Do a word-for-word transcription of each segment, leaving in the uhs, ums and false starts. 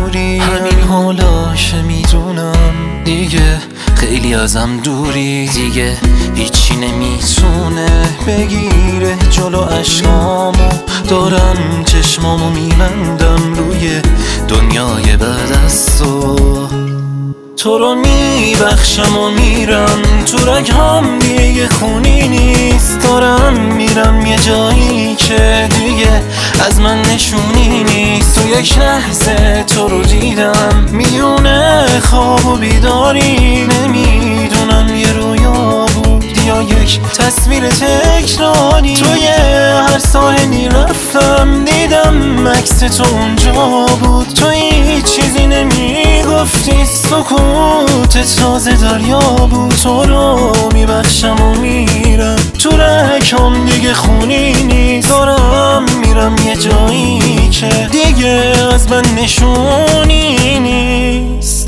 دوری. همین حالاشه میدونم دیگه خیلی ازم دوری، دیگه هیچی نمیتونه بگیره جلو اشکامو. دارم چشمامو میبندم روی دنیای بعد از تو. تو رو میبخشم و میرم تو رگام، دیگه خونی نیست. دارم میرم یه جایی که دیگه از من نشونی نیست. تو یک لحظه تو رو دیدم میونه خواب و بیداری، نمیدونم یه رویا بود یا یک تصویر تکراری. توی هر ساحلی رفتم دیدم عکس تو اونجا بود. تو هیچ چیزی نمیگفتی، سکوت تازه دریا بود. تو رو میبخشم و میرم تو رگام، دیگه خونی نیست. دارم میرم یه جایی که دیگه از من نشونی نیست.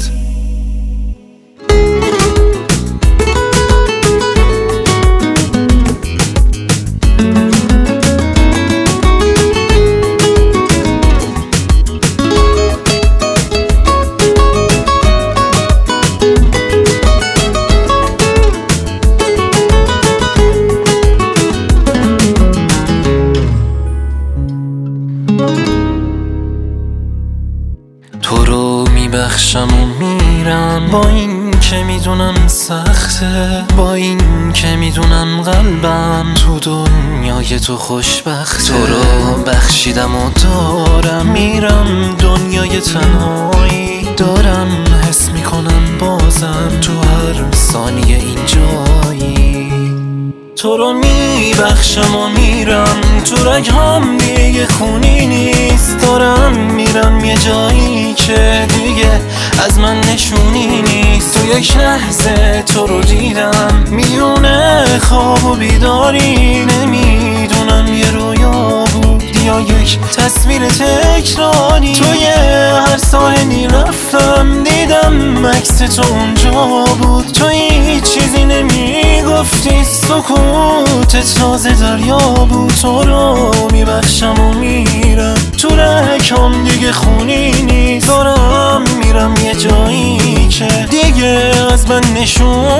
تو رو میبخشم و میرم با این که میدونم سخته، با این که میدونم قلبم تو دنیای تو خوشبخته. تو رو بخشیدم و دارم میرم دنیای تنهایی. دارم حس میکنم بازم تو هر ثانیه این جایی. تو رو میبخشم و میرم تو رگام، دیگه خونی نیست. دارم میرم یه جایی که دیگه از من نشونی نیست. تو یک لحظه تو رو دیدم میونه خواب و بیداری، نمیدونم یه رویا بود یا یک تصویر تکراری. توی هر ساحلی رفتم دیدم عکس تو اونجا بود. تو هیچ چیزی نمیگفتی، سکوت تازه دریا بود. تو رو میبخشم و میرم تو رگام، دیگه خونی نیست. دارم میرم یه جایی که دیگه از من نشون